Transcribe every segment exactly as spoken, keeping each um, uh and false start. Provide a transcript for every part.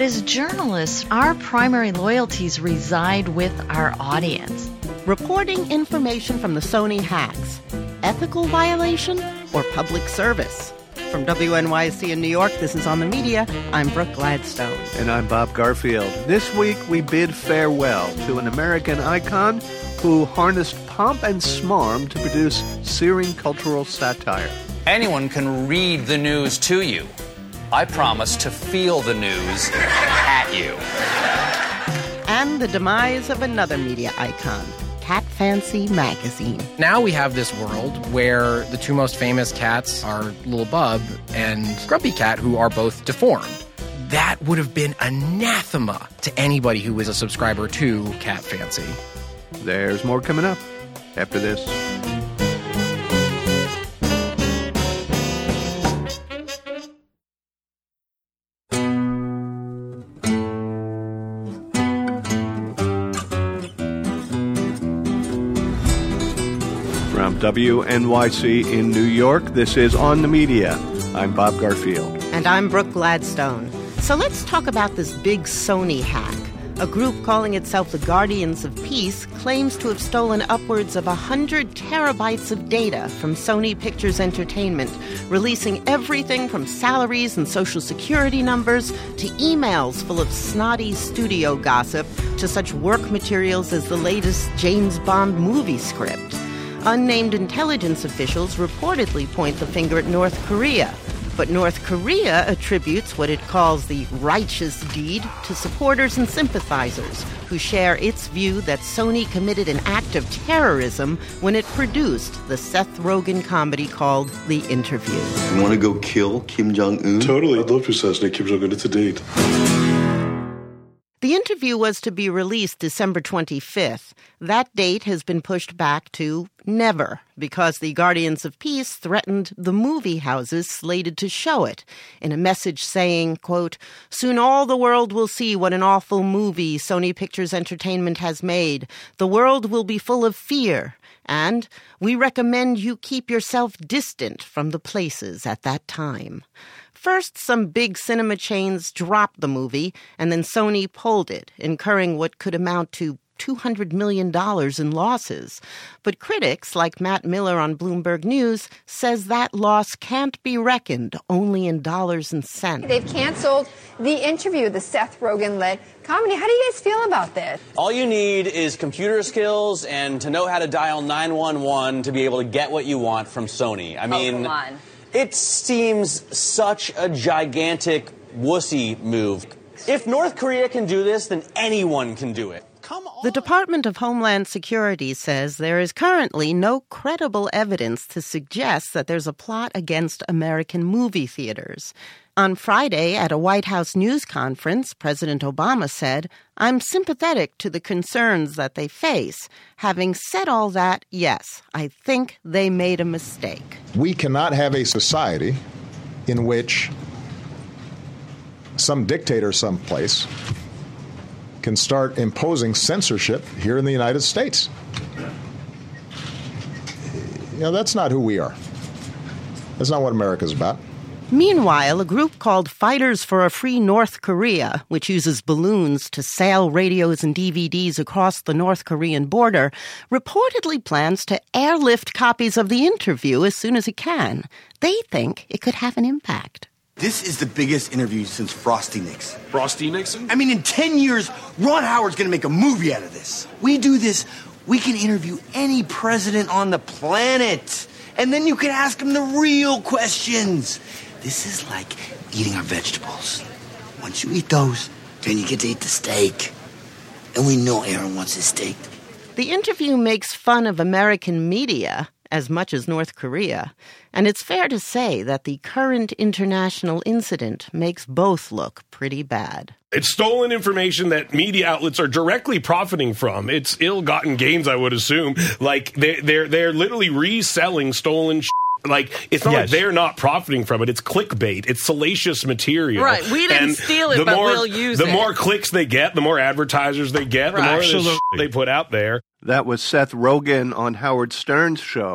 As journalists, our primary loyalties reside with our audience. Reporting information from the Sony hacks. Ethical violation or public service? From W N Y C in New York, this is On the Media. I'm Brooke Gladstone. And I'm Bob Garfield. This week, we bid farewell to an American icon who harnessed pomp and smarm to produce searing cultural satire. Anyone can read the news to you. I promise to feel the news at you. And the demise of another media icon, Cat Fancy Magazine. Now we have this world where the two most famous cats are Little Bub and Grumpy Cat, who are both deformed. That would have been anathema to anybody who was a subscriber to Cat Fancy. There's more coming up after this. From W N Y C in New York, this is On the Media. I'm Bob Garfield. And I'm Brooke Gladstone. So let's talk about this big Sony hack. A group calling itself the Guardians of Peace claims to have stolen upwards of one hundred terabytes of data from Sony Pictures Entertainment, releasing everything from salaries and social security numbers to emails full of snotty studio gossip to such work materials as the latest James Bond movie script. Unnamed intelligence officials reportedly point the finger at North Korea. But North Korea attributes what it calls the righteous deed to supporters and sympathizers who share its view that Sony committed an act of terrorism when it produced the Seth Rogen comedy called The Interview. You want to go kill Kim Jong-un? Totally. I'd love to assassinate Kim Jong-un. It's a date. The Interview was to be released December twenty-fifth. That date has been pushed back to never because the Guardians of Peace threatened the movie houses slated to show it in a message saying, quote, "Soon all the world will see what an awful movie Sony Pictures Entertainment has made. The world will be full of fear. And we recommend you keep yourself distant from the places at that time." First, some big cinema chains dropped the movie, and then Sony pulled it, incurring what could amount to two hundred million dollars in losses. But critics, like Matt Miller on Bloomberg News, says that loss can't be reckoned only in dollars and cents. They've canceled The Interview, the Seth Rogen-led comedy. How do you guys feel about this? All you need is computer skills and to know how to dial nine one one to be able to get what you want from Sony. I mean, oh, come on. It seems such a gigantic wussy move. If North Korea can do this, then anyone can do it. Come on. The Department of Homeland Security says there is currently no credible evidence to suggest that there's a plot against American movie theaters. On Friday, at a White House news conference, President Obama said, "I'm sympathetic to the concerns that they face. Having said all that, yes, I think they made a mistake." We cannot have a society in which some dictator someplace can start imposing censorship here in the United States. You know, that's not who we are. That's not what America's about. Meanwhile, a group called Fighters for a Free North Korea, which uses balloons to sail radios and D V Ds across the North Korean border, reportedly plans to airlift copies of The Interview as soon as it can. They think it could have an impact. This is the biggest interview since Frosty Nixon. Frosty Nixon? I mean, in ten years, Ron Howard's going to make a movie out of this. We do this, we can interview any president on the planet. And then you can ask him the real questions. This is like eating our vegetables. Once you eat those, then you get to eat the steak. And we know Aaron wants his steak. The Interview makes fun of American media as much as North Korea. And it's fair to say that the current international incident makes both look pretty bad. It's stolen information that media outlets are directly profiting from. It's ill-gotten gains, I would assume. Like, they're, they're, they're literally reselling stolen shit. Like, it's not yes. like they're not profiting from it. It's clickbait. It's salacious material. Right. We didn't and steal it, but more, we'll use the it. The more clicks they get, the more advertisers they get, right. the more Absolutely. shit they put out there. That was Seth Rogen on Howard Stern's show.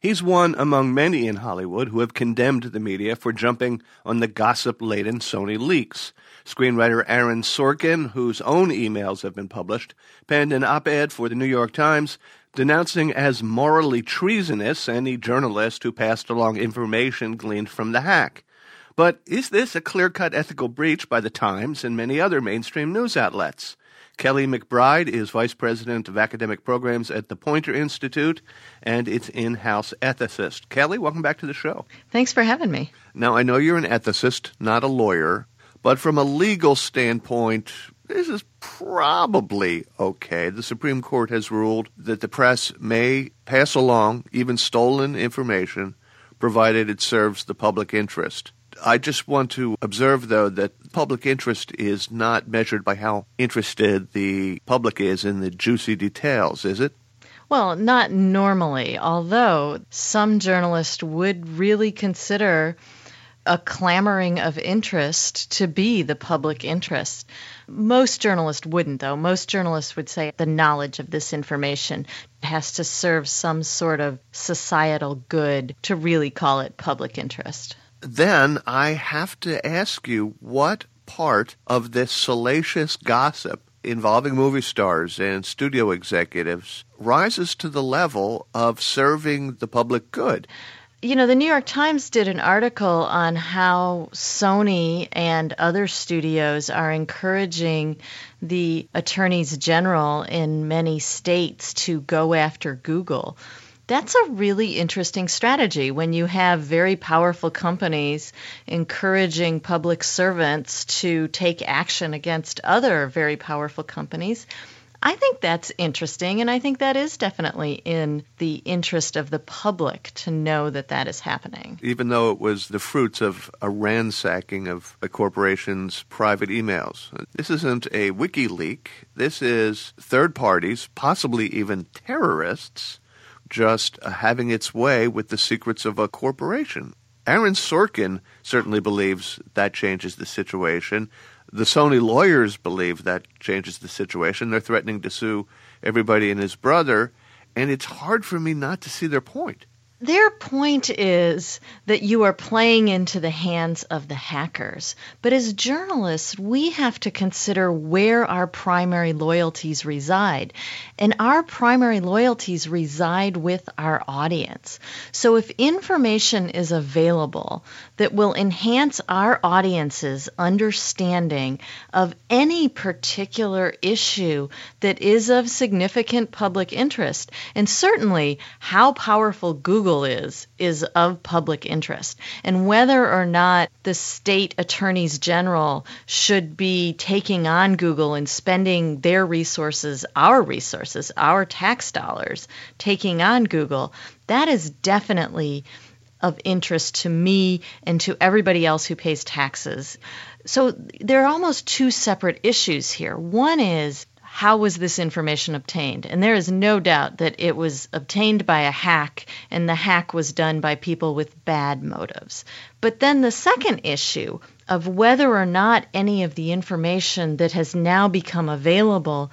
He's one among many in Hollywood who have condemned the media for jumping on the gossip-laden Sony leaks. Screenwriter Aaron Sorkin, whose own emails have been published, penned an op-ed for the New York Times denouncing as morally treasonous any journalist who passed along information gleaned from the hack. But is this a clear-cut ethical breach by the Times and many other mainstream news outlets? Kelly McBride is Vice President of Academic Programs at the Poynter Institute and its in-house ethicist. Kelly, welcome back to the show. Thanks for having me. Now, I know you're an ethicist, not a lawyer, but from a legal standpoint, this is probably okay. The Supreme Court has ruled that the press may pass along even stolen information, provided it serves the public interest. I just want to observe, though, that public interest is not measured by how interested the public is in the juicy details, is it? Well, not normally, although some journalists would really consider a clamoring of interest to be the public interest. Most journalists wouldn't, though. Most journalists would say the knowledge of this information has to serve some sort of societal good to really call it public interest. Then I have to ask you, what part of this salacious gossip involving movie stars and studio executives rises to the level of serving the public good? You know, the New York Times did an article on how Sony and other studios are encouraging the attorneys general in many states to go after Google. That's a really interesting strategy when you have very powerful companies encouraging public servants to take action against other very powerful companies. I think that's interesting, and I think that is definitely in the interest of the public to know that that is happening. Even though it was the fruits of a ransacking of a corporation's private emails. This isn't a WikiLeaks. This is third parties, possibly even terrorists, just uh, having its way with the secrets of a corporation. Aaron Sorkin certainly believes that changes the situation. The Sony lawyers believe that changes the situation. They're threatening to sue everybody and his brother, and it's hard for me not to see their point. Their point is that you are playing into the hands of the hackers. But as journalists, we have to consider where our primary loyalties reside. And our primary loyalties reside with our audience. So if information is available that will enhance our audience's understanding of any particular issue that is of significant public interest, and certainly how powerful Google is, is of public interest. And whether or not the state attorneys general should be taking on Google and spending their resources, our resources, our tax dollars, taking on Google, that is definitely of interest to me and to everybody else who pays taxes. So there are almost two separate issues here. One is, how was this information obtained? And there is no doubt that it was obtained by a hack, and the hack was done by people with bad motives. But then the second issue of whether or not any of the information that has now become available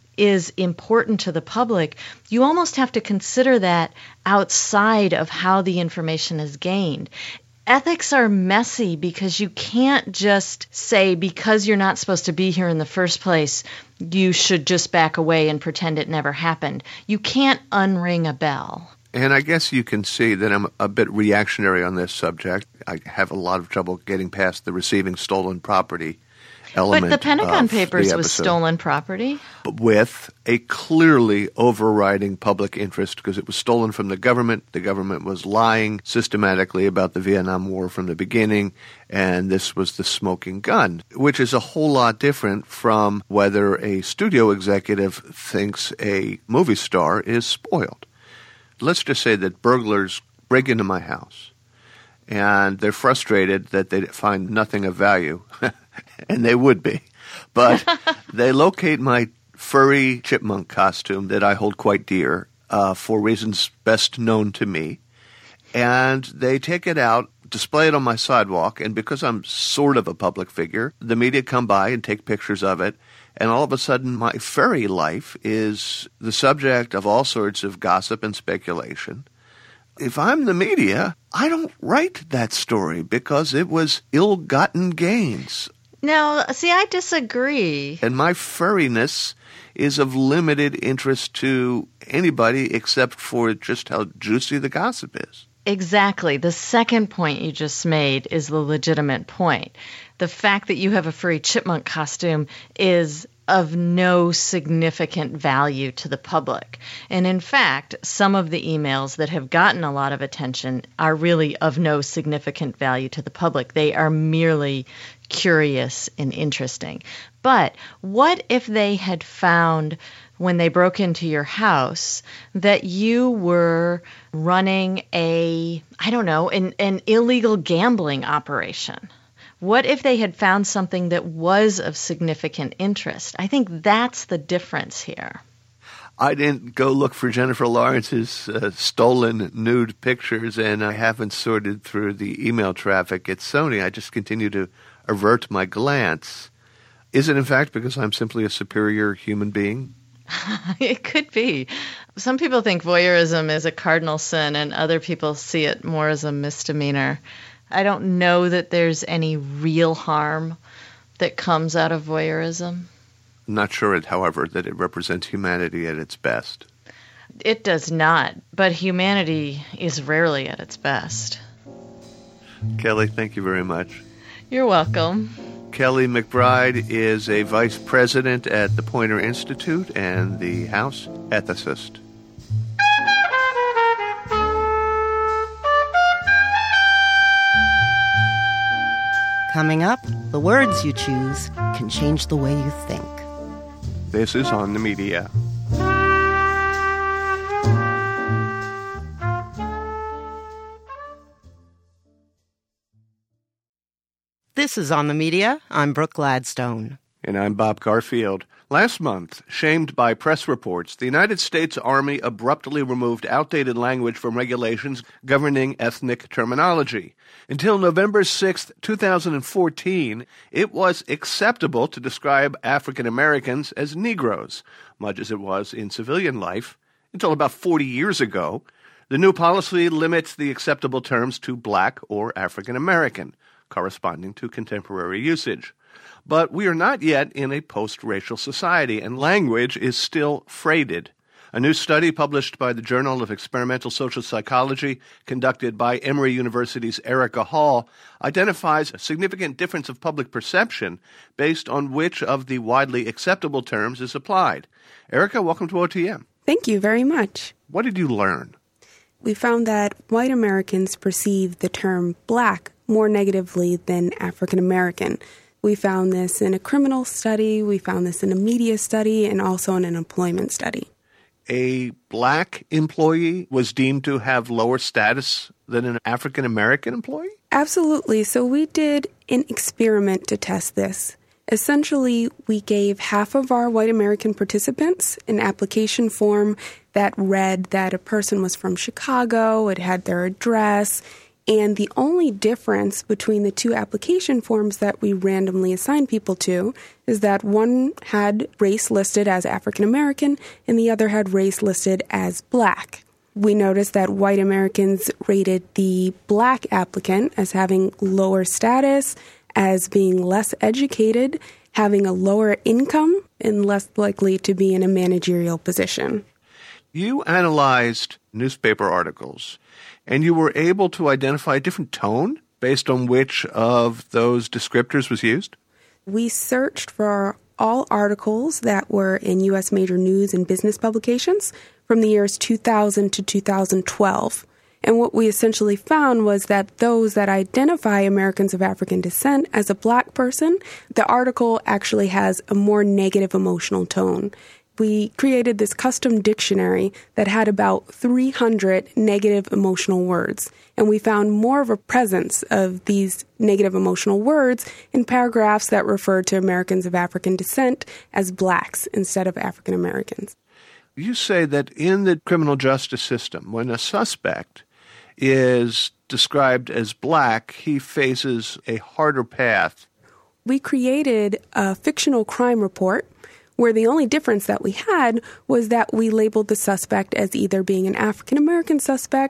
is important to the public, you almost have to consider that outside of how the information is gained. Ethics are messy because you can't just say, because you're not supposed to be here in the first place, you should just back away and pretend it never happened. You can't unring a bell. And I guess you can see that I'm a bit reactionary on this subject. I have a lot of trouble getting past the receiving stolen property element. But the Pentagon of Papers the was episode. stolen property. With a clearly overriding public interest, because it was stolen from the government. The government was lying systematically about the Vietnam War from the beginning, and this was the smoking gun, which is a whole lot different from whether a studio executive thinks a movie star is spoiled. Let's just say that burglars break into my house, and they're frustrated that they find nothing of value, and they would be. But they locate my furry chipmunk costume that I hold quite dear uh, for reasons best known to me, and they take it out, display it on my sidewalk, and because I'm sort of a public figure, the media come by and take pictures of it, and all of a sudden my furry life is the subject of all sorts of gossip and speculation. If I'm the media, I don't write that story because it was ill-gotten gains. Now, see, I disagree. And my furriness is of limited interest to anybody except for just how juicy the gossip is. Exactly. The second point you just made is the legitimate point. The fact that you have a furry chipmunk costume is of no significant value to the public. And in fact, some of the emails that have gotten a lot of attention are really of no significant value to the public. They are merely curious and interesting. But what if they had found, when they broke into your house, that you were running a, I don't know, an, an illegal gambling operation? What if they had found something that was of significant interest? I think that's the difference here. I didn't go look for Jennifer Lawrence's uh, stolen nude pictures, and I haven't sorted through the email traffic at Sony. I just continue to avert my glance. Is it, in fact, because I'm simply a superior human being? It could be. Some people think voyeurism is a cardinal sin, and other people see it more as a misdemeanor. I don't know that there's any real harm that comes out of voyeurism. I'm not sure, however, that it represents humanity at its best. It does not, but humanity is rarely at its best. Kelly, thank you very much. You're welcome. Kelly McBride is a vice president at the Poynter Institute and the House ethicist. Coming up, the words you choose can change the way you think. This is On the Media. This is On the Media. I'm Brooke Gladstone. And I'm Bob Garfield. Last month, shamed by press reports, the United States Army abruptly removed outdated language from regulations governing ethnic terminology. Until November sixth, twenty fourteen, it was acceptable to describe African Americans as Negroes, much as it was in civilian life. Until about forty years ago, the new policy limits the acceptable terms to Black or African American, corresponding to contemporary usage. But we are not yet in a post-racial society, and language is still freighted. A new study published by the Journal of Experimental Social Psychology, conducted by Emory University's Erica Hall, identifies a significant difference of public perception based on which of the widely acceptable terms is applied. Erica, welcome to O T M. Thank you very much. What did you learn? We found that white Americans perceive the term Black more negatively than African American. We found this in a criminal study, we found this in a media study, and also in an employment study. A Black employee was deemed to have lower status than an African American employee? Absolutely. So we did an experiment to test this. Essentially, we gave half of our white American participants an application form that read that a person was from Chicago, it had their address, and the only difference between the two application forms that we randomly assign people to is that one had race listed as African American and the other had race listed as Black. We noticed that white Americans rated the Black applicant as having lower status, as being less educated, having a lower income, and less likely to be in a managerial position. You analyzed newspaper articles, and you were able to identify a different tone based on which of those descriptors was used? We searched for all articles that were in U S major news and business publications from the years two thousand to two thousand twelve. And what we essentially found was that those that identify Americans of African descent as a Black person, the article actually has a more negative emotional tone. We created this custom dictionary that had about three hundred negative emotional words, and we found more of a presence of these negative emotional words in paragraphs that referred to Americans of African descent as Blacks instead of African Americans. You say that in the criminal justice system, when a suspect is described as Black, he faces a harder path. We created a fictional crime report where the only difference that we had was that we labeled the suspect as either being an African-American suspect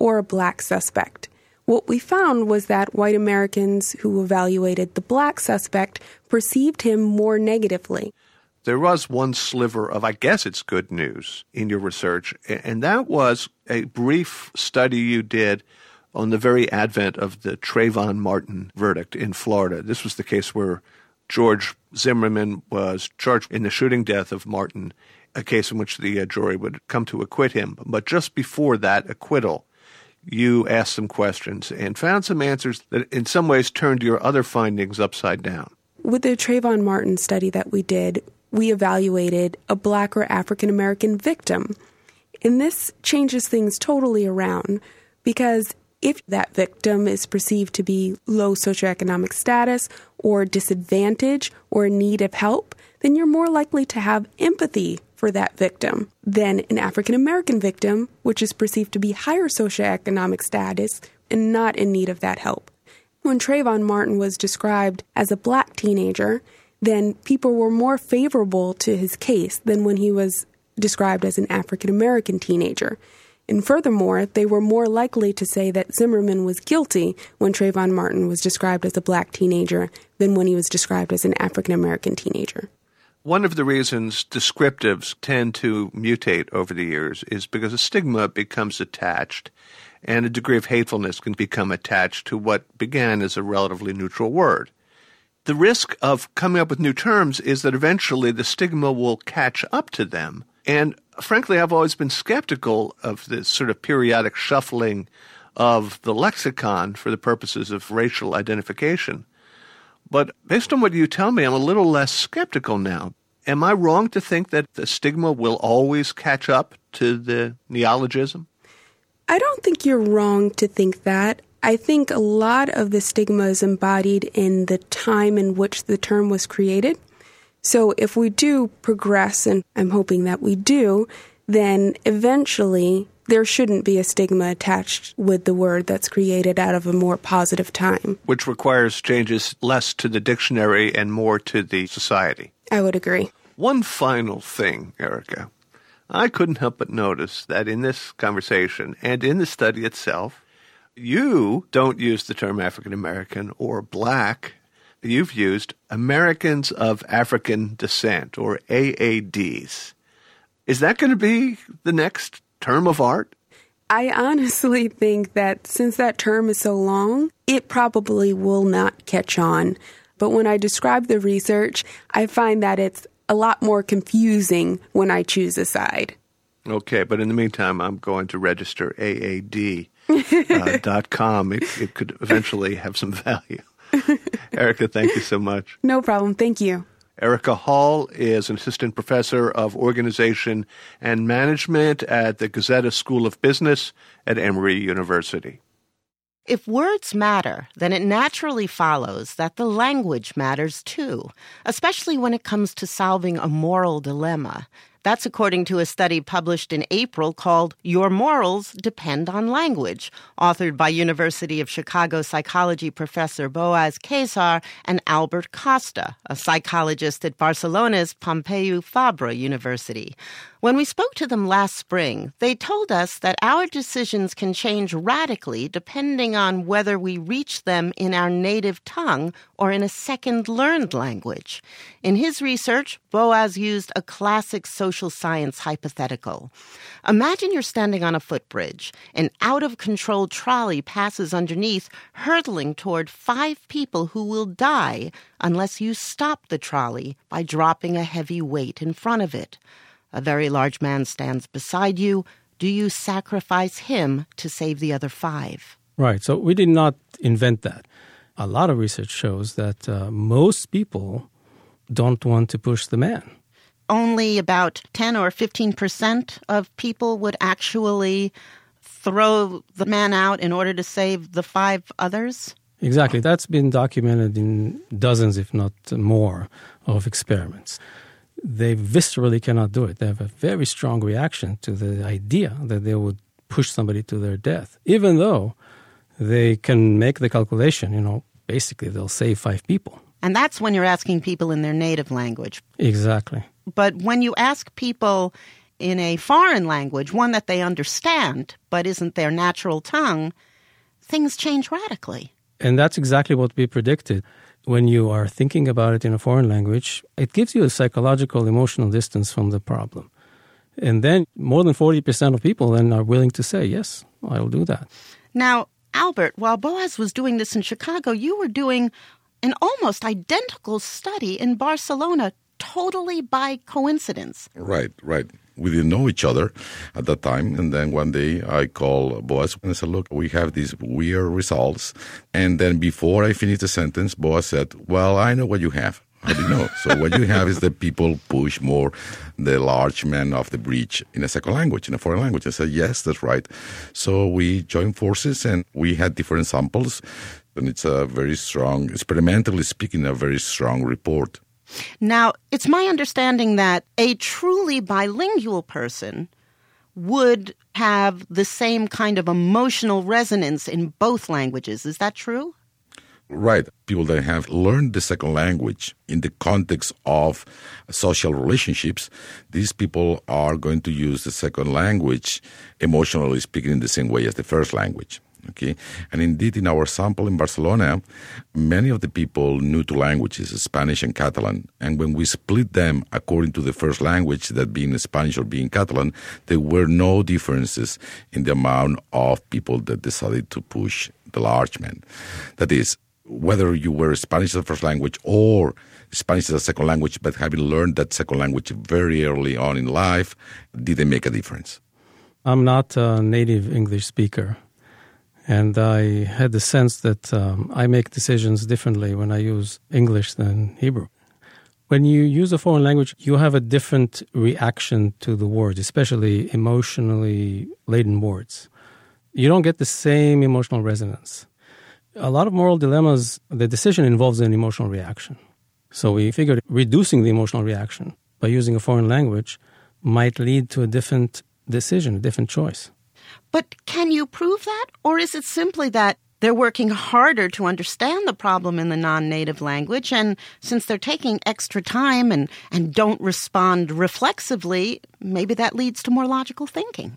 or a black suspect. What we found was that white Americans who evaluated the black suspect perceived him more negatively. There was one sliver of, I guess it's good news in your research, and that was a brief study you did on the very advent of the Trayvon Martin verdict in Florida. This was the case where George Zimmerman was charged in the shooting death of Martin, a case in which the uh, jury would come to acquit him. But just before that acquittal, you asked some questions and found some answers that in some ways turned your other findings upside down. With the Trayvon Martin study that we did, we evaluated a black or African American victim. And this changes things totally around, because if that victim is perceived to be low socioeconomic status or disadvantaged or in need of help, then you're more likely to have empathy for that victim than an African American victim, which is perceived to be higher socioeconomic status and not in need of that help. When Trayvon Martin was described as a black teenager, then people were more favorable to his case than when he was described as an African American teenager. And furthermore, they were more likely to say that Zimmerman was guilty when Trayvon Martin was described as a black teenager than when he was described as an African American teenager. One of the reasons descriptives tend to mutate over the years is because a stigma becomes attached, and a degree of hatefulness can become attached to what began as a relatively neutral word. The risk of coming up with new terms is that eventually the stigma will catch up to them. And frankly, I've always been skeptical of this sort of periodic shuffling of the lexicon for the purposes of racial identification. But based on what you tell me, I'm a little less skeptical now. Am I wrong to think that the stigma will always catch up to the neologism? I don't think you're wrong to think that. I think a lot of the stigma is embodied in the time in which the term was created. So if we do progress, and I'm hoping that we do, then eventually there shouldn't be a stigma attached with the word that's created out of a more positive time. Which requires changes less to the dictionary and more to the society. I would agree. One final thing, Erica. I couldn't help but notice that in this conversation and in the study itself, you don't use the term African American or black. You've used Americans of African Descent, or A A Ds. Is that going to be the next term of art? I honestly think that since that term is so long, it probably will not catch on. But when I describe the research, I find that it's a lot more confusing when I choose a side. Okay, but in the meantime, I'm going to register A A D dot com. Uh, it, it could eventually have some value. Erica, thank you so much. No problem. Thank you. Erica Hall is an assistant professor of organization and management at the Gazetta School of Business at Emory University. If words matter, then it naturally follows that the language matters too, especially when it comes to solving a moral dilemma. That's according to a study published in April called Your Morals Depend on Language, authored by University of Chicago psychology professor Boaz Kesar and Albert Costa, a psychologist at Barcelona's Pompeu Fabra University. When we spoke to them last spring, they told us that our decisions can change radically depending on whether we reach them in our native tongue or in a second learned language. In his research, Boaz used a classic social science hypothetical. Imagine you're standing on a footbridge. An out-of-control trolley passes underneath, hurtling toward five people who will die unless you stop the trolley by dropping a heavy weight in front of it. A very large man stands beside you. Do you sacrifice him to save the other five? Right. So we did not invent that. A lot of research shows that uh, most people don't want to push the man. Only about ten or fifteen percent of people would actually throw the man out in order to save the five others? Exactly. That's been documented in dozens, if not more, of experiments. They viscerally cannot do it. They have a very strong reaction to the idea that they would push somebody to their death, even though they can make the calculation, you know, basically they'll save five people. And that's when you're asking people in their native language. Exactly. But when you ask people in a foreign language, one that they understand but isn't their natural tongue, things change radically. And that's exactly what we predicted. When you are thinking about it in a foreign language, it gives you a psychological, emotional distance from the problem. And then more than forty percent of people then are willing to say, yes, I'll do that. Now, Albert, while Boaz was doing this in Chicago, you were doing an almost identical study in Barcelona, totally by coincidence. Right, right. We didn't know each other at that time. And then one day I called Boaz and I said, look, we have these weird results. And then before I finished the sentence, Boaz said, well, I know what you have. How do you know? So what you have is that people push more the large men off the bridge in a second language, in a foreign language. I said, yes, that's right. So we joined forces and we had different samples. And it's a very strong, experimentally speaking, a very strong report. Now, it's my understanding that a truly bilingual person would have the same kind of emotional resonance in both languages. Is that true? Right. People that have learned the second language in the context of social relationships, these people are going to use the second language, emotionally speaking, in the same way as the first language. Okay, and indeed, in our sample in Barcelona, many of the people knew two languages, Spanish and Catalan. And when we split them according to the first language, that being Spanish or being Catalan, there were no differences in the amount of people that decided to push the large men. That is, whether you were Spanish as a first language or Spanish as a second language, but having learned that second language very early on in life, didn't make a difference. I'm not a native English speaker. And I had the sense that um, I make decisions differently when I use English than Hebrew. When you use a foreign language, you have a different reaction to the words, especially emotionally laden words. You don't get the same emotional resonance. A lot of moral dilemmas, the decision involves an emotional reaction. So we figured reducing the emotional reaction by using a foreign language might lead to a different decision, a different choice. But can you prove that? Or is it simply that they're working harder to understand the problem in the non-native language, and since they're taking extra time and, and don't respond reflexively, maybe that leads to more logical thinking?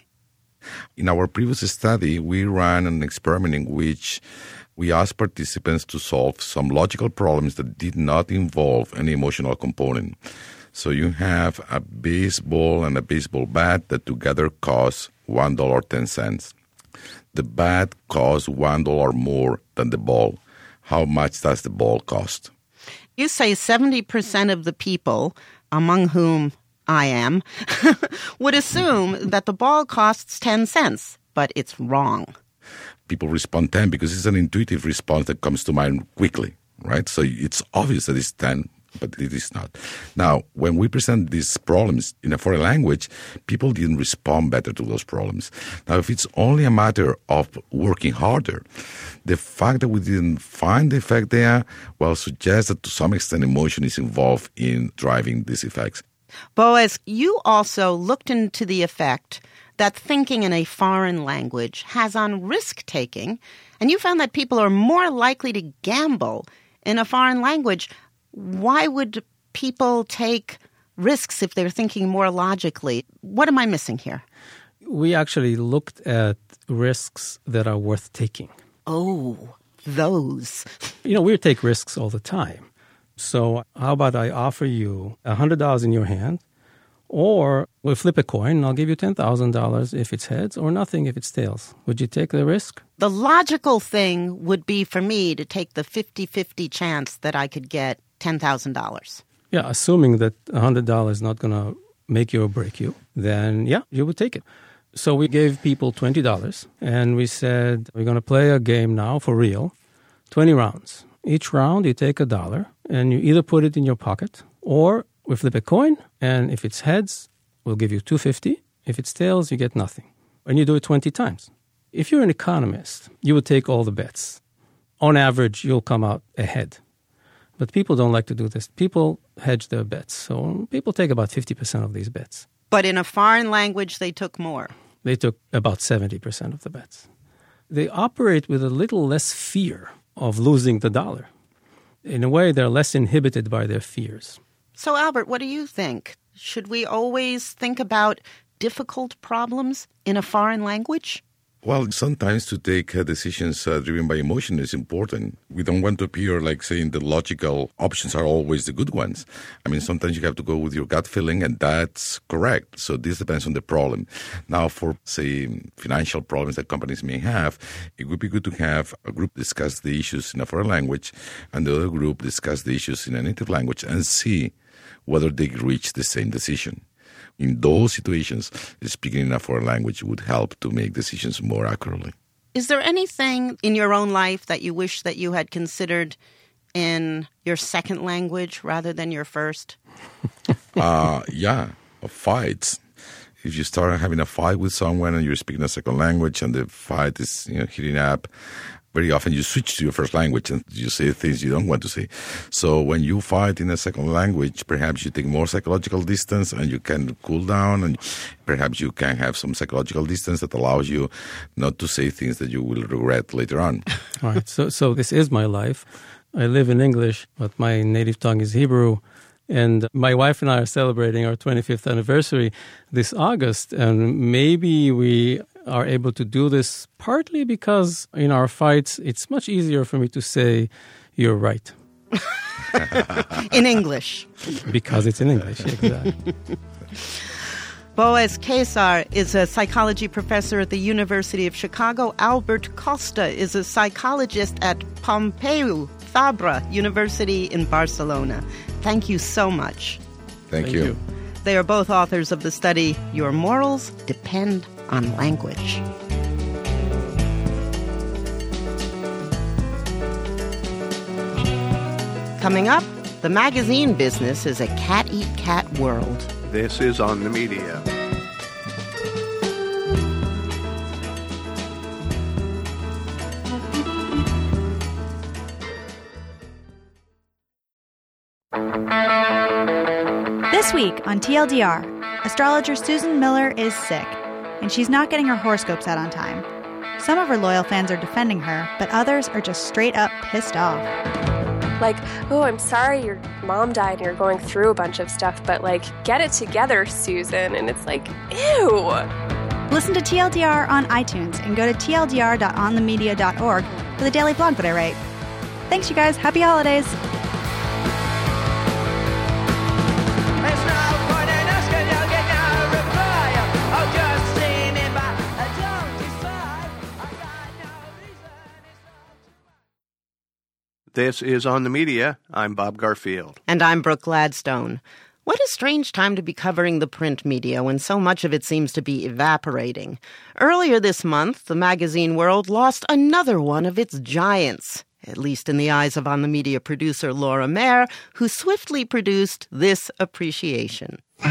In our previous study, we ran an experiment in which we asked participants to solve some logical problems that did not involve any emotional component. So you have a baseball and a baseball bat that together cost one dollar and ten cents. The bat costs one dollar more than the ball. How much does the ball cost? You say seventy percent of the people, among whom I am, would assume that the ball costs ten cents, but it's wrong. People respond ten because it's an intuitive response that comes to mind quickly, right? So it's obvious that it's ten. But it is not. Now, when we present these problems in a foreign language, people didn't respond better to those problems. Now, if it's only a matter of working harder, the fact that we didn't find the effect there, well, suggests that to some extent emotion is involved in driving these effects. Boaz, you also looked into the effect that thinking in a foreign language has on risk-taking, and you found that people are more likely to gamble in a foreign language. Why would people take risks if they're thinking more logically? What am I missing here? We actually looked at risks that are worth taking. Oh, those. You know, we take risks all the time. So how about I offer you one hundred dollars in your hand, or we'll flip a coin and I'll give you ten thousand dollars if it's heads or nothing if it's tails. Would you take the risk? The logical thing would be for me to take the fifty-fifty chance that I could get ten thousand dollars. Yeah, assuming that one hundred dollars is not going to make you or break you, then yeah, you would take it. So we gave people twenty dollars and we said, we're going to play a game now for real, twenty rounds. Each round you take a dollar and you either put it in your pocket or we flip a coin, and if it's heads, we'll give you two hundred fifty dollars. If it's tails, you get nothing. And you do it twenty times. If you're an economist, you would take all the bets. On average, you'll come out ahead. But people don't like to do this. People hedge their bets. So people take about fifty percent of these bets. But in a foreign language, they took more. They took about seventy percent of the bets. They operate with a little less fear of losing the dollar. In a way, they're less inhibited by their fears. So, Albert, what do you think? Should we always think about difficult problems in a foreign language? Well, sometimes to take uh, decisions uh, driven by emotion is important. We don't want to appear like saying the logical options are always the good ones. I mean, sometimes you have to go with your gut feeling, and that's correct. So this depends on the problem. Now, for, say, financial problems that companies may have, it would be good to have a group discuss the issues in a foreign language and the other group discuss the issues in a native language and see whether they reach the same decision. In those situations, speaking in a foreign language would help to make decisions more accurately. Is there anything in your own life that you wish that you had considered in your second language rather than your first? uh, yeah, fights. If you start having a fight with someone and you're speaking a second language and the fight is, you know, heating up, very often you switch to your first language and you say things you don't want to say. So when you fight in a second language, perhaps you take more psychological distance and you can cool down, and perhaps you can have some psychological distance that allows you not to say things that you will regret later on. All right. So, so this is my life. I live in English, but my native tongue is Hebrew. And my wife and I are celebrating our twenty-fifth anniversary this August, and maybe we are able to do this partly because in our fights, it's much easier for me to say, "You're right." In English. Because it's in English, exactly. Boaz Kesar is a psychology professor at the University of Chicago. Albert Costa is a psychologist at Pompeu Fabra University in Barcelona. Thank you so much. Thank, Thank you. you. They are both authors of the study, Your Morals Depend on Language. Coming up, the magazine business is a cat-eat-cat world. This is On the Media. This week on T L D R, astrologer Susan Miller is sick, and she's not getting her horoscopes out on time. Some of her loyal fans are defending her, but others are just straight up pissed off. Like, oh, I'm sorry your mom died and you're going through a bunch of stuff, but like, get it together, Susan. And it's like, ew. Listen to T L D R on iTunes and go to T L D R dot on the media dot org for the daily blog that I write. Thanks, you guys. Happy holidays. This is On the Media. I'm Bob Garfield. And I'm Brooke Gladstone. What a strange time to be covering the print media when so much of it seems to be evaporating. Earlier this month, the magazine world lost another one of its giants, at least in the eyes of On the Media producer Laura Mayer, who swiftly produced this appreciation. Do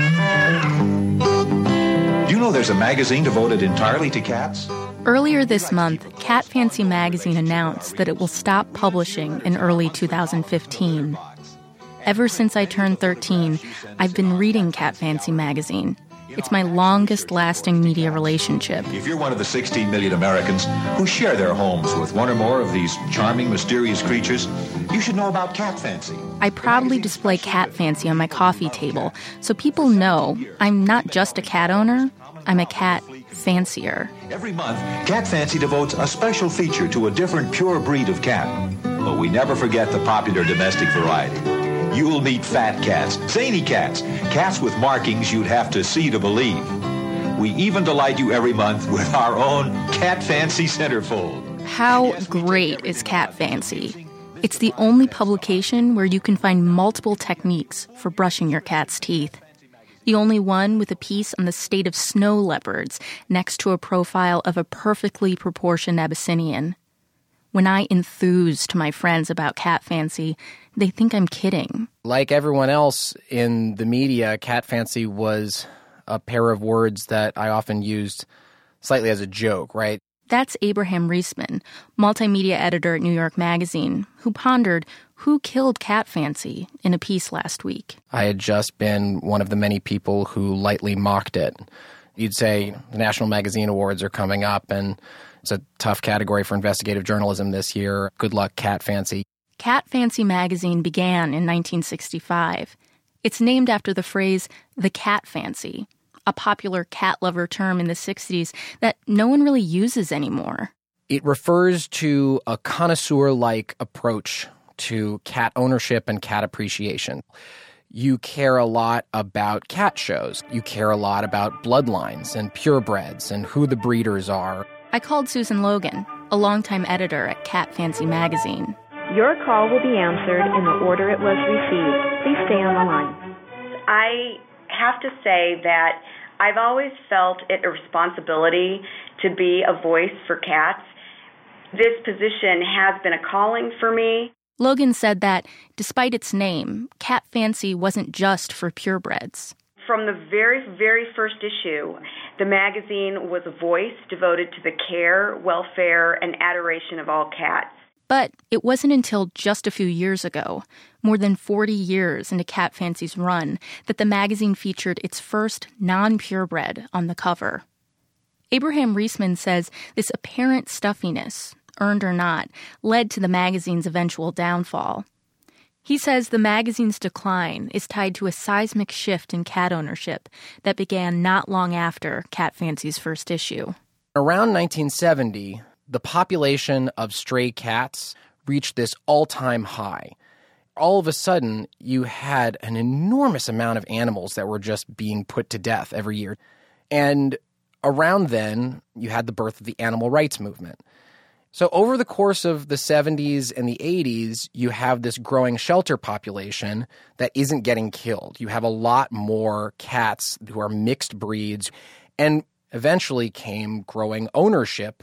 you know there's a magazine devoted entirely to cats? Earlier this month, Cat Fancy magazine announced that it will stop publishing in early two thousand fifteen. Ever since I turned thirteen, I've been reading Cat Fancy magazine. It's my longest-lasting media relationship. If you're one of the sixteen million Americans who share their homes with one or more of these charming, mysterious creatures, you should know about Cat Fancy. I proudly display Cat Fancy on my coffee table, so people know I'm not just a cat owner, I'm a cat fancier. Every month, Cat Fancy devotes a special feature to a different pure breed of cat. But we never forget the popular domestic variety. You'll meet fat cats, zany cats, cats with markings you'd have to see to believe. We even delight you every month with our own Cat Fancy Centerfold. How great is Cat Fancy? It's the only publication where you can find multiple techniques for brushing your cat's teeth. The only one with a piece on the state of snow leopards next to a profile of a perfectly proportioned Abyssinian. When I enthuse to my friends about Cat Fancy, they think I'm kidding. Like everyone else in the media, Cat Fancy was a pair of words that I often used slightly as a joke, right? That's Abraham Reisman, multimedia editor at New York Magazine, who pondered who killed Cat Fancy in a piece last week. I had just been one of the many people who lightly mocked it. You'd say the National Magazine Awards are coming up, and it's a tough category for investigative journalism this year. Good luck, Cat Fancy. Cat Fancy magazine began in nineteen sixty-five. It's named after the phrase, the cat fancy, a popular cat lover term in the sixties that no one really uses anymore. It refers to a connoisseur-like approach to cat ownership and cat appreciation. You care a lot about cat shows. You care a lot about bloodlines and purebreds and who the breeders are. I called Susan Logan, a longtime editor at Cat Fancy magazine. Your call will be answered in the order it was received. Please stay on the line. I have to say that I've always felt it a responsibility to be a voice for cats. This position has been a calling for me. Logan said that, despite its name, Cat Fancy wasn't just for purebreds. From the very, very first issue, the magazine was a voice devoted to the care, welfare, and adoration of all cats. But it wasn't until just a few years ago, more than forty years into Cat Fancy's run, that the magazine featured its first non-purebred on the cover. Abraham Reisman says this apparent stuffiness, earned or not, led to the magazine's eventual downfall. He says the magazine's decline is tied to a seismic shift in cat ownership that began not long after Cat Fancy's first issue. Around nineteen seventy, the population of stray cats reached this all-time high. All of a sudden, you had an enormous amount of animals that were just being put to death every year. And around then, you had the birth of the animal rights movement. So over the course of the seventies and the eighties, you have this growing shelter population that isn't getting killed. You have a lot more cats who are mixed breeds, and eventually came growing ownership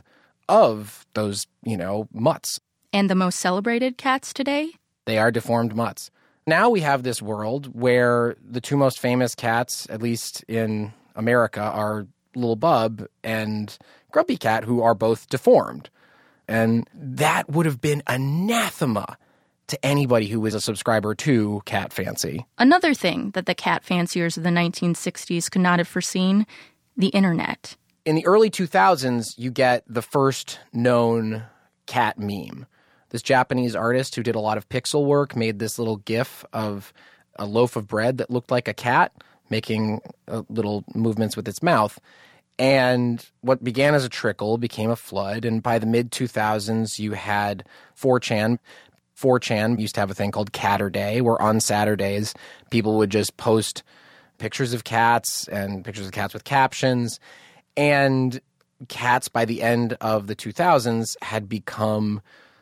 of those, you know, mutts. And the most celebrated cats today? They are deformed mutts. Now we have this world where the two most famous cats, at least in America, are Little Bub and Grumpy Cat, who are both deformed. And that would have been anathema to anybody who was a subscriber to Cat Fancy. Another thing that the cat fanciers of the nineteen sixties could not have foreseen, the internet. In the early two thousands, you get the first known cat meme. This Japanese artist who did a lot of pixel work made this little GIF of a loaf of bread that looked like a cat making uh, little movements with its mouth. And what began as a trickle became a flood. And by the mid two thousands, you had four chan. four chan used to have a thing called Catterday, where on Saturdays, people would just post pictures of cats and pictures of cats with captions. And cats, by the end of the two thousands, had become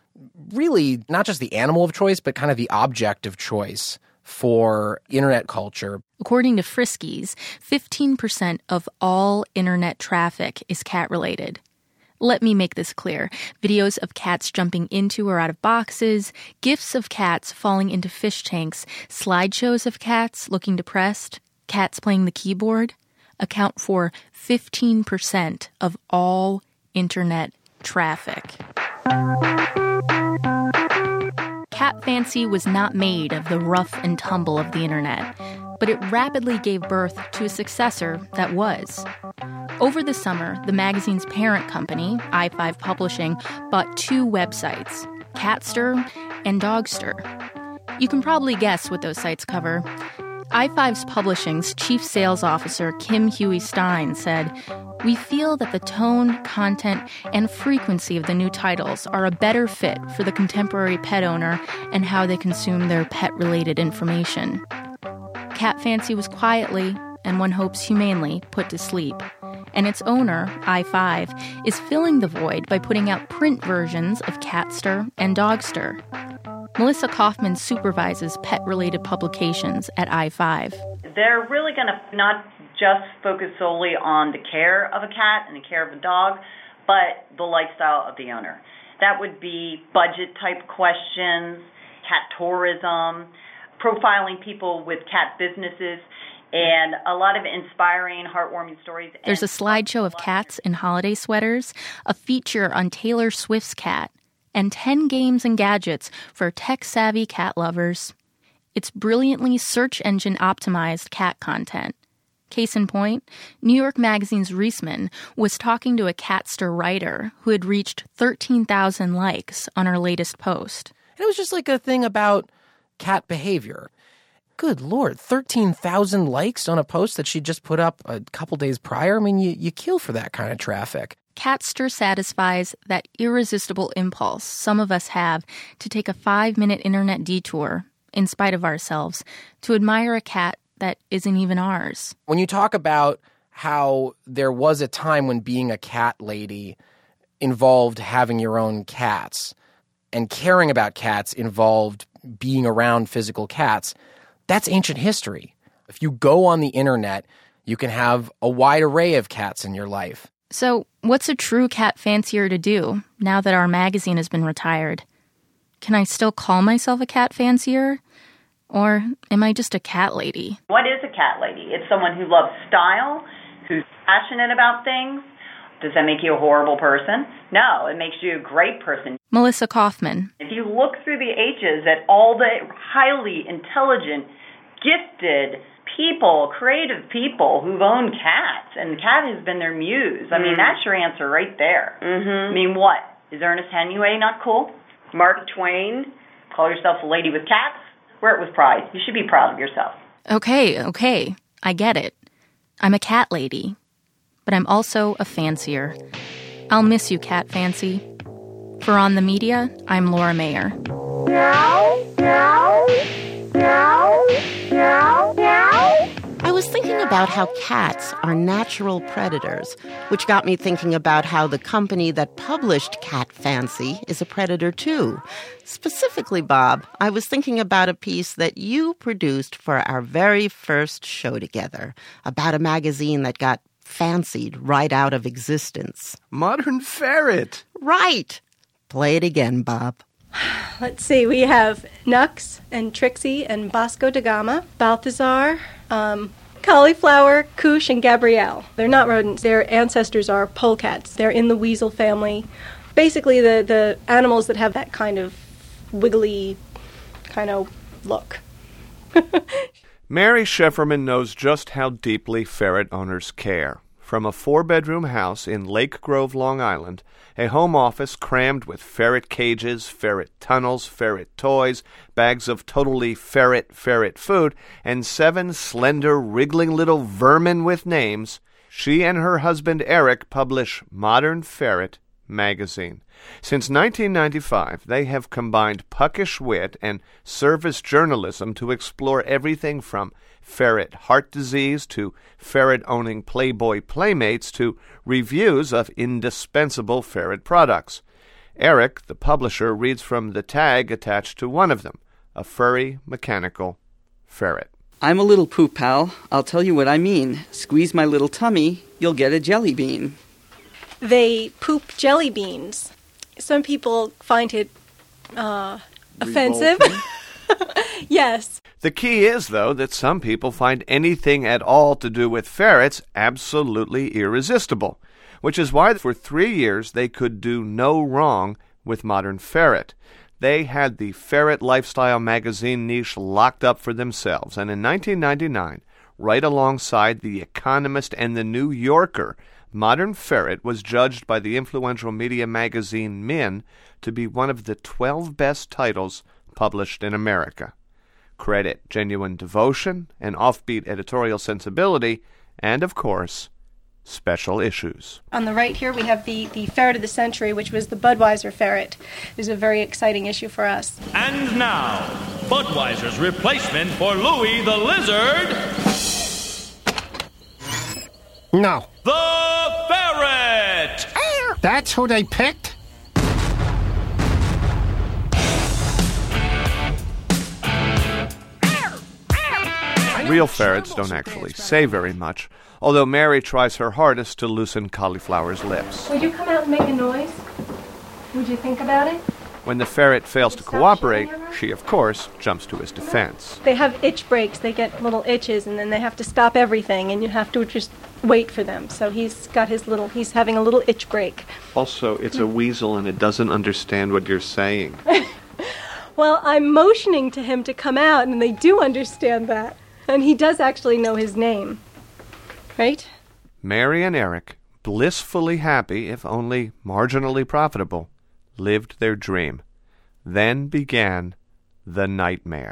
really not just the animal of choice, but kind of the object of choice for internet culture. According to Friskies, fifteen percent of all internet traffic is cat-related. Let me make this clear. Videos of cats jumping into or out of boxes, GIFs of cats falling into fish tanks, slideshows of cats looking depressed, cats playing the keyboard, account for fifteen percent of all internet traffic. Cat Fancy was not made of the rough and tumble of the internet, but it rapidly gave birth to a successor that was. Over the summer, the magazine's parent company, i five Publishing, bought two websites, Catster and Dogster. You can probably guess what those sites cover. i five's Publishing's chief sales officer, Kim Huey-Stein, said, "We feel that the tone, content, and frequency of the new titles are a better fit for the contemporary pet owner and how they consume their pet-related information." Cat Fancy was quietly, and one hopes humanely, put to sleep. And its owner, i five, is filling the void by putting out print versions of Catster and Dogster. Melissa Kaufman supervises pet-related publications at i five. They're really going to not just focus solely on the care of a cat and the care of a dog, but the lifestyle of the owner. That would be budget-type questions, cat tourism, profiling people with cat businesses, and a lot of inspiring, heartwarming stories. There's a slideshow of cats in holiday sweaters, a feature on Taylor Swift's cat, and ten games and gadgets for tech-savvy cat lovers. It's brilliantly search engine optimized cat content. Case in point, New York Magazine's Reisman was talking to a Catster writer who had reached thirteen thousand likes on her latest post. And it was just like a thing about cat behavior. Good Lord, thirteen thousand likes on a post that she just put up a couple days prior? I mean, you, you kill for that kind of traffic. Catster satisfies that irresistible impulse some of us have to take a five-minute internet detour, in spite of ourselves, to admire a cat that isn't even ours. When you talk about how there was a time when being a cat lady involved having your own cats, and caring about cats involved being around physical cats, that's ancient history. If you go on the internet, you can have a wide array of cats in your life. So, what's a true cat fancier to do now that our magazine has been retired? Can I still call myself a cat fancier? Or am I just a cat lady? What is a cat lady? It's someone who loves style, who's passionate about things. Does that make you a horrible person? No, it makes you a great person. Melissa Kaufman. If you look through the ages at all the highly intelligent, gifted people, creative people who've owned cats, and the cat has been their muse. I mean, mm. that's your answer right there. Mm-hmm. I mean, what? Is Ernest Hemingway not cool? Mark Twain? Call yourself a lady with cats? Wear it with pride. You should be proud of yourself. Okay, okay. I get it. I'm a cat lady. But I'm also a fancier. I'll miss you, Cat Fancy. For On the Media, I'm Laura Mayer. Meow, meow, meow, meow, meow. I was thinking about how cats are natural predators, which got me thinking about how the company that published Cat Fancy is a predator too. Specifically, Bob, I was thinking about a piece that you produced for our very first show together, about a magazine that got fancied right out of existence. Modern Ferret. Right. Play it again, Bob. Let's see. We have Nux and Trixie and Bosco da Gama, Balthazar, um, Cauliflower, Koosh, and Gabrielle. They're not rodents. Their ancestors are polecats. They're in the weasel family. Basically, the, the animals that have that kind of wiggly kind of look. Mary Schefferman knows just how deeply ferret owners care. From a four-bedroom house in Lake Grove, Long Island, a home office crammed with ferret cages, ferret tunnels, ferret toys, bags of totally ferret ferret food, and seven slender, wriggling little vermin with names, she and her husband Eric publish Modern Ferret magazine. Since nineteen ninety-five, they have combined puckish wit and service journalism to explore everything from ferret heart disease to ferret-owning Playboy playmates to reviews of indispensable ferret products. Eric, the publisher, reads from the tag attached to one of them, a furry, mechanical ferret. I'm a little poop pal. I'll tell you what I mean. Squeeze my little tummy, you'll get a jelly bean. They poop jelly beans. Some people find it uh, offensive. Yes. The key is, though, that some people find anything at all to do with ferrets absolutely irresistible, which is why for three years they could do no wrong with Modern Ferret. They had the ferret lifestyle magazine niche locked up for themselves, and in nineteen ninety-nine, right alongside The Economist and The New Yorker, Modern Ferret was judged by the influential media magazine Min to be one of the twelve best titles published in America. Credit genuine devotion, an offbeat editorial sensibility, and, of course, special issues. On the right here, we have the, the Ferret of the Century, which was the Budweiser ferret. It was a very exciting issue for us. And now, Budweiser's replacement for Louis the Lizard. No. The Ferret! That's who they picked? Real ferrets don't actually say very much, although Mary tries her hardest to loosen Cauliflower's lips. Would you come out and make a noise? Would you think about it? When the ferret fails to cooperate, she, of course, jumps to his defense. They have itch breaks. They get little itches, and then they have to stop everything, and you have to just wait for them. So he's got his little, he's having a little itch break. Also, it's a weasel, and it doesn't understand what you're saying. Well, I'm motioning to him to come out, and they do understand that. And he does actually know his name. Right? Mary and Eric, blissfully happy, if only marginally profitable, lived their dream. Then began the nightmare.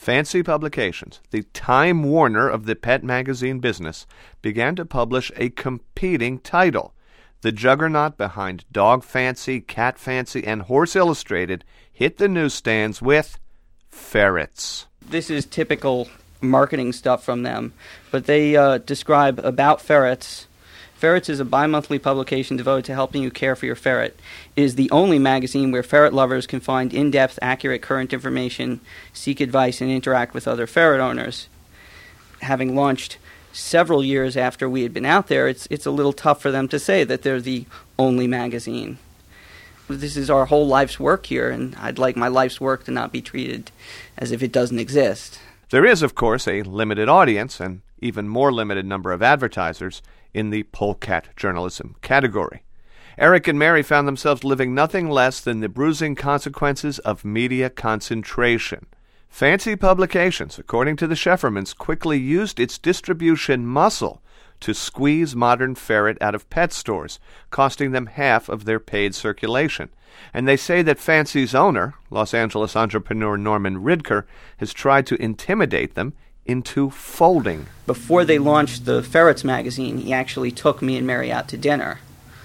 Fancy Publications, the Time Warner of the pet magazine business, began to publish a competing title. The juggernaut behind Dog Fancy, Cat Fancy, and Horse Illustrated hit the newsstands with ferrets. This is typical marketing stuff from them, but they uh, describe About Ferrets. Ferrets is a bi-monthly publication devoted to helping you care for your ferret. It is the only magazine where ferret lovers can find in-depth, accurate, current information, seek advice, and interact with other ferret owners. Having launched several years after we had been out there, it's it's a little tough for them to say that they're the only magazine. This is our whole life's work here, and I'd like my life's work to not be treated as if it doesn't exist. There is, of course, a limited audience and even more limited number of advertisers in the polecat journalism category. Eric and Mary found themselves living nothing less than the bruising consequences of media concentration. Fancy Publications, according to the Scheffermans, quickly used its distribution muscle to squeeze Modern Ferret out of pet stores, costing them half of their paid circulation. And they say that Fancy's owner, Los Angeles entrepreneur Norman Ridker, has tried to intimidate them into folding. Before they launched the Ferrets magazine, he actually took me and Mary out to dinner.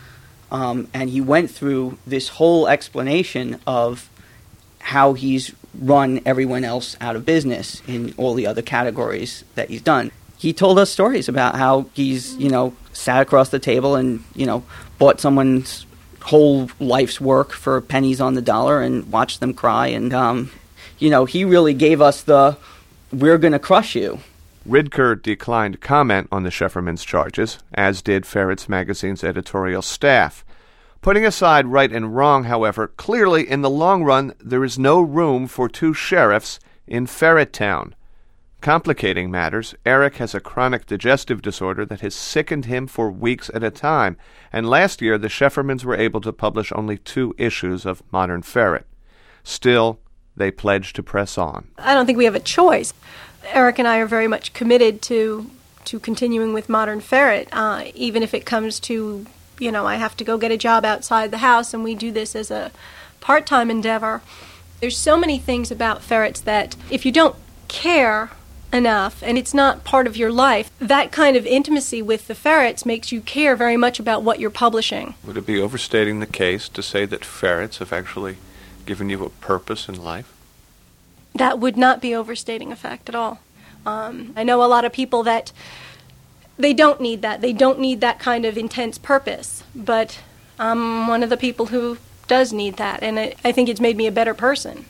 Um, and he went through this whole explanation of how he's run everyone else out of business in all the other categories that he's done. He told us stories about how he's, you know, sat across the table and, you know, bought someone's whole life's work for pennies on the dollar and watched them cry. And, um, you know, he really gave us the, we're going to crush you. Ridker declined comment on the Scheffermans' charges, as did Ferrets magazine's editorial staff. Putting aside right and wrong, however, clearly in the long run there is no room for two sheriffs in Ferret Town. Complicating matters, Eric has a chronic digestive disorder that has sickened him for weeks at a time, and last year the Scheffermans were able to publish only two issues of Modern Ferret. Still, they pledged to press on. I don't think we have a choice. Eric and I are very much committed to to continuing with Modern Ferret, uh, even if it comes to, you know, I have to go get a job outside the house and we do this as a part-time endeavor. There's so many things about ferrets that if you don't care enough and it's not part of your life, that kind of intimacy with the ferrets makes you care very much about what you're publishing. Would it be overstating the case to say that ferrets have actually given you a purpose in life? That would not be overstating a fact at all. Um, I know a lot of people that they don't need that. They don't need that kind of intense purpose. But I'm one of the people who does need that, and it, I think it's made me a better person,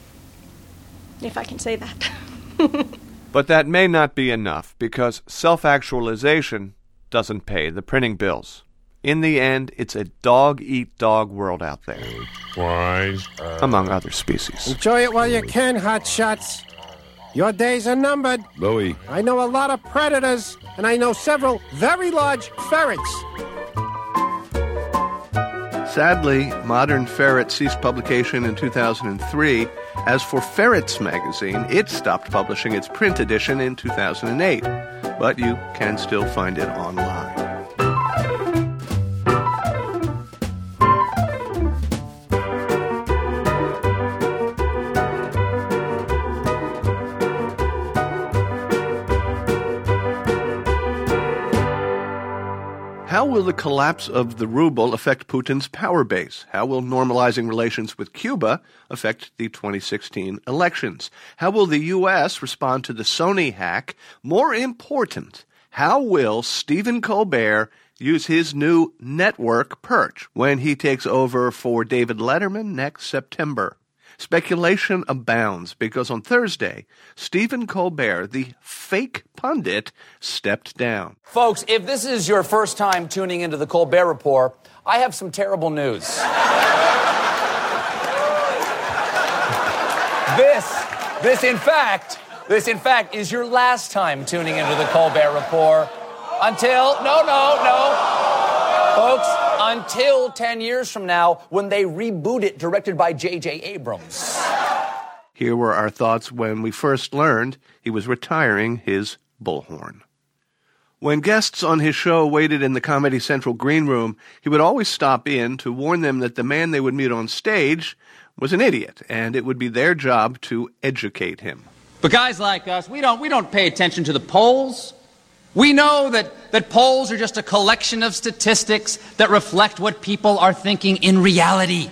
if I can say that. But that may not be enough, because self-actualization doesn't pay the printing bills. In the end, it's a dog-eat-dog world out there. Wise. Among other species. Enjoy it while you can, hotshots. Your days are numbered. Louis. I know a lot of predators, and I know several very large ferrets. Sadly, Modern Ferret ceased publication in two thousand three. As for Ferrets magazine, it stopped publishing its print edition in two thousand eight. But you can still find it online. How will the collapse of the ruble affect Putin's power base? How will normalizing relations with Cuba affect the twenty sixteen elections? How will the U S respond to the Sony hack? More important, how will Stephen Colbert use his new network perch when he takes over for David Letterman next September? Speculation abounds because on Thursday, Stephen Colbert, the fake pundit, stepped down. Folks, if this is your first time tuning into the Colbert Report, I have some terrible news. this, this in fact, this in fact is your last time tuning into the Colbert Report until, no, no, no, folks, until ten years from now when they reboot it, directed by J J Abrams. Here were our thoughts when we first learned he was retiring his bullhorn. When guests on his show waited in the Comedy Central green room, he would always stop in to warn them that the man they would meet on stage was an idiot, and it would be their job to educate him. But guys like us, we don't we don't pay attention to the polls. We know that, that polls are just a collection of statistics that reflect what people are thinking in reality.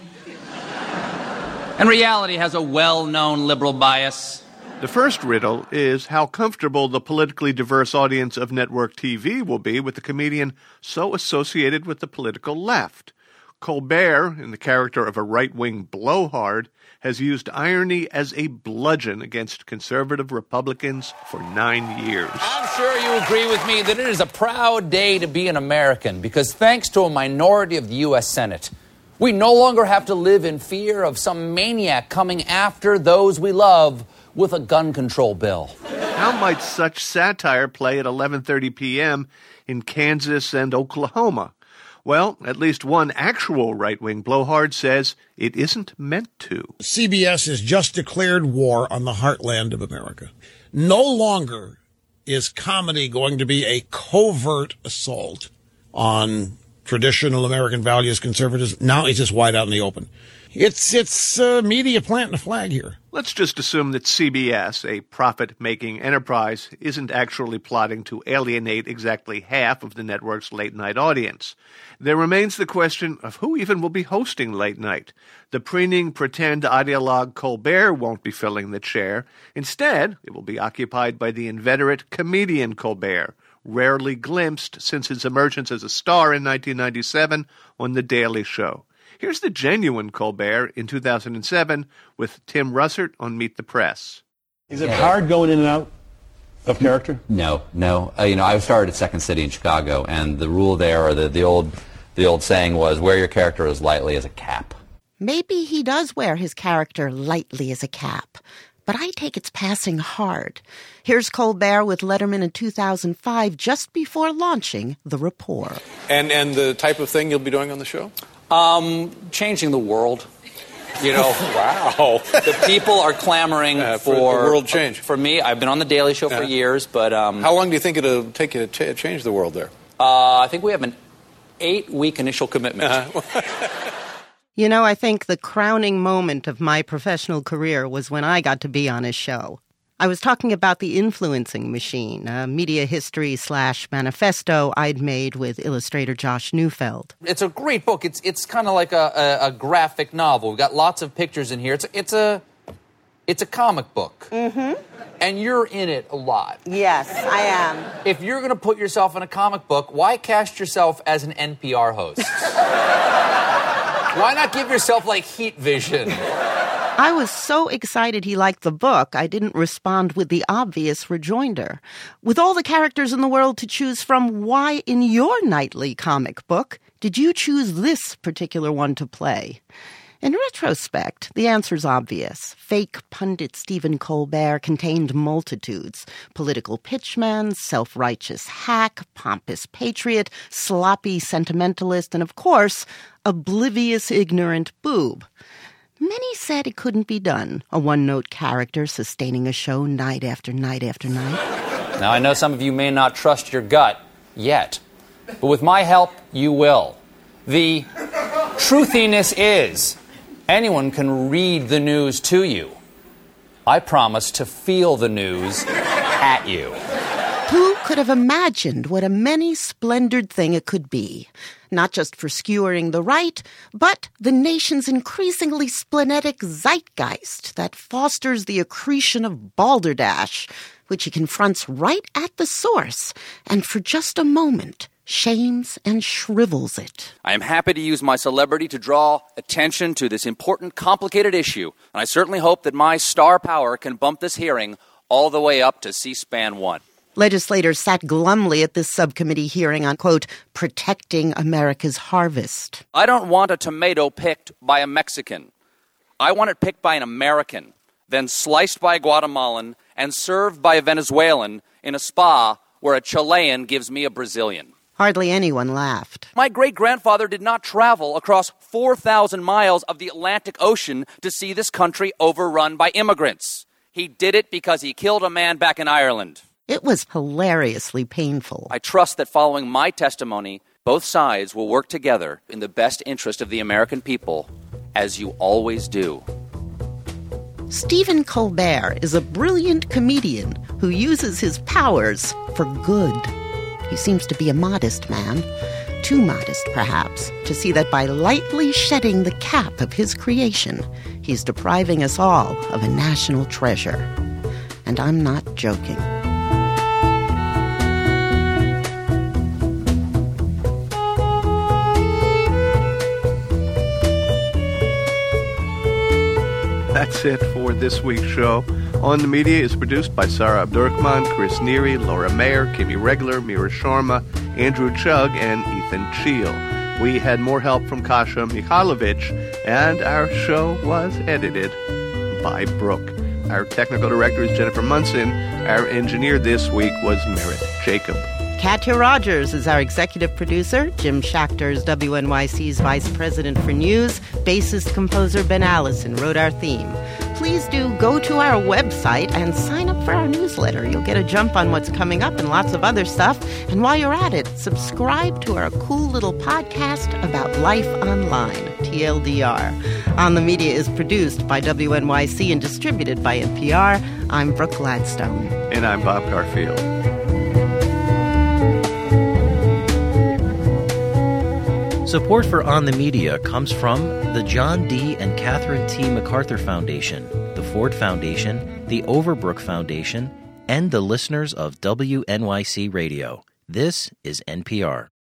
And reality has a well-known liberal bias. The first riddle is how comfortable the politically diverse audience of network T V will be with a comedian so associated with the political left. Colbert, in the character of a right-wing blowhard, has used irony as a bludgeon against conservative Republicans for nine years. I'm sure you agree with me that it is a proud day to be an American because thanks to a minority of the U S Senate, we no longer have to live in fear of some maniac coming after those we love with a gun control bill. How might such satire play at eleven thirty p.m. in Kansas and Oklahoma? Well, at least one actual right-wing blowhard says it isn't meant to. C B S has just declared war on the heartland of America. No longer is comedy going to be a covert assault on traditional American values, conservatives. Now it's just wide out in the open. It's it's uh, media planting a flag here. Let's just assume that C B S, a profit-making enterprise, isn't actually plotting to alienate exactly half of the network's late-night audience. There remains the question of who even will be hosting late night. The preening pretend ideologue Colbert won't be filling the chair. Instead, it will be occupied by the inveterate comedian Colbert, rarely glimpsed since his emergence as a star in nineteen ninety-seven on The Daily Show. Here's the genuine Colbert in two thousand seven with Tim Russert on Meet the Press. Is it hard going in and out of character? No, no. Uh, you know, I started at Second City in Chicago, and the rule there, or the, the old the old saying was, wear your character as lightly as a cap. Maybe he does wear his character lightly as a cap, but I take it's passing hard. Here's Colbert with Letterman in two thousand five, just before launching The Rapport. And and the type of thing you'll be doing on the show? Um, changing the world. You know, wow. The people are clamoring uh, for, for the world change. For me, I've been on The Daily Show yeah. for years, but um, how long do you think it'll take you to ch- change the world there? Uh, I think we have an eight-week initial commitment. Uh-huh. You know, I think the crowning moment of my professional career was when I got to be on his show. I was talking about The Influencing Machine, a media history slash manifesto I'd made with illustrator Josh Neufeld. It's a great book. It's it's kind of like a, a, a graphic novel. We've got lots of pictures in here. It's it's a it's a comic book. Mm-hmm. And you're in it a lot. Yes, I am. If you're going to put yourself in a comic book, why cast yourself as an N P R host? Why not give yourself, like, heat vision? I was so excited he liked the book, I didn't respond with the obvious rejoinder. With all the characters in the world to choose from, why in your nightly comic book did you choose this particular one to play? In retrospect, the answer's obvious. Fake pundit Stephen Colbert contained multitudes. Political pitchman, self-righteous hack, pompous patriot, sloppy sentimentalist, and of course, oblivious ignorant boob. Many said it couldn't be done, a one-note character sustaining a show night after night after night. Now, I know some of you may not trust your gut yet, but with my help, you will. The truthiness is, anyone can read the news to you. I promise to feel the news at you. Who could have imagined what a many-splendored thing it could be? Not just for skewering the right, but the nation's increasingly splenetic zeitgeist that fosters the accretion of balderdash, which he confronts right at the source, and for just a moment, shames and shrivels it. I am happy to use my celebrity to draw attention to this important, complicated issue, and I certainly hope that my star power can bump this hearing all the way up to C-SPAN one. Legislators sat glumly at this subcommittee hearing on, quote, protecting America's harvest. I don't want a tomato picked by a Mexican. I want it picked by an American, then sliced by a Guatemalan, and served by a Venezuelan in a spa where a Chilean gives me a Brazilian. Hardly anyone laughed. My great-grandfather did not travel across four thousand miles of the Atlantic Ocean to see this country overrun by immigrants. He did it because he killed a man back in Ireland. It was hilariously painful. I trust that following my testimony, both sides will work together in the best interest of the American people, as you always do. Stephen Colbert is a brilliant comedian who uses his powers for good. He seems to be a modest man, too modest perhaps, to see that by lightly shedding the cap of his creation, he's depriving us all of a national treasure. And I'm not joking. That's it for this week's show. On the Media is produced by Sarah Abdurrahman, Chris Neary, Laura Mayer, Kimmy Regler, Mira Sharma, Andrew Chugg, and Ethan Cheel. We had more help from Kasha Mikhailovich, and our show was edited by Brooke. Our technical director is Jennifer Munson. Our engineer this week was Merritt Jacob. Katya Rogers is our executive producer. Jim Schachter is W N Y C's vice president for news. Bassist composer Ben Allison wrote our theme. Please do go to our website and sign up for our newsletter. You'll get a jump on what's coming up and lots of other stuff. And while you're at it, subscribe to our cool little podcast about life online, T L D R. On the Media is produced by W N Y C and distributed by N P R. I'm Brooke Gladstone. And I'm Bob Garfield. Support for On the Media comes from the John D. and Catherine T. MacArthur Foundation, the Ford Foundation, the Overbrook Foundation, and the listeners of W N Y C Radio. This is N P R.